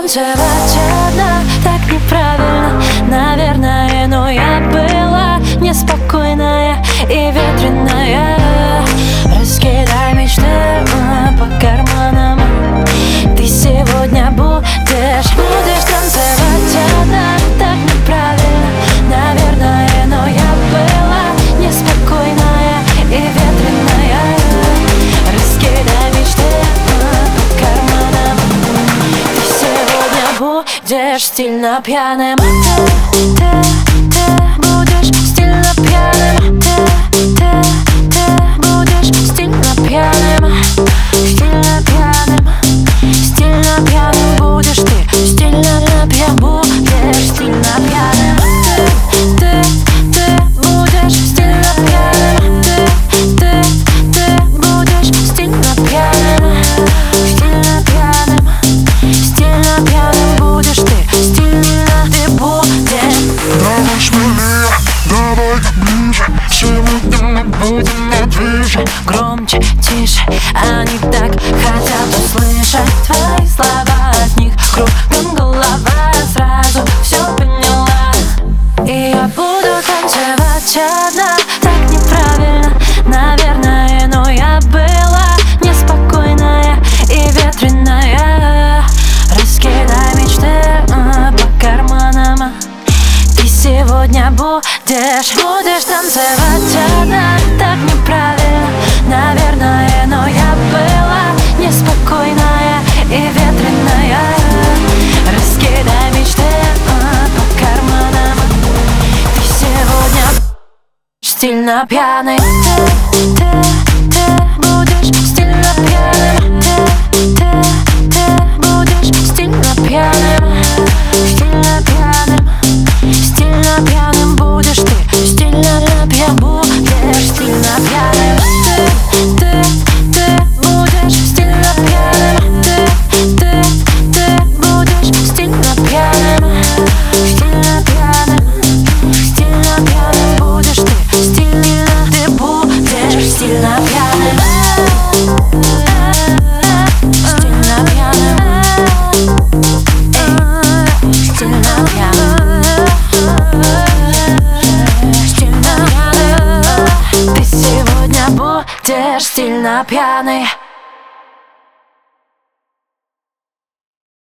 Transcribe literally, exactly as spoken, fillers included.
танцевать одна так неправильно, наверное, но я была неспокойная и ветреная. Раскидай мечты по карманам. Ты сегодня будешь, будешь танцевать одна так неправильно, наверное, но я была неспокойная и ветреная. Раскидай мечты по карманам. Ты сегодня будешь стильно пьяным. Ты, ты, ты будешь стильно пьяным. Ты, ты, ты будешь стильно пьяным. Стильно пьяным. Стильно пьяным будешь ты. Стильно пьяным будешь стильно пьяным. Ты, ты, ты будешь стильно пьяным. Ты, ты, ты будешь стильно пьяным. Стильно пьяным. Стильно пьяным будешь ты. Стильно ты будешь. Давай смелее, давай ближе. Сегодня мы будем на движе. Громче, тише, они так хотят услышать твои слова. От них кругом голова, сразу все поняла. И я буду танцевать одна так неправильно, наверное, но я была неспокойная и ветреная. Раскидай мечты по карманам. Ты сегодня будешь, будешь танцевать одна так неправильно, наверное, но я была неспокойная и ветреная. Раскидай мечты по карманам. Ты сегодня стильно пьяный. Ты, ты, ты будешь стильно пьяным. Ты, ты, ты будешь стильно пьяным. Стильно пьяным. Стильно пьяным будешь ты. Стильно пьяным будешь стильно пьяным. Ты, ты, ты будешь стильно пьяным. Ты, ты, ты будешь стильно пьяным. Стильно пьяным. Стильно пьяным будешь ты. Стильно ты будешь стильно пьяным. Стильно пьяным. Стильно пьяным. Стильно пьяным. Ты сегодня будешь стильно пьяный.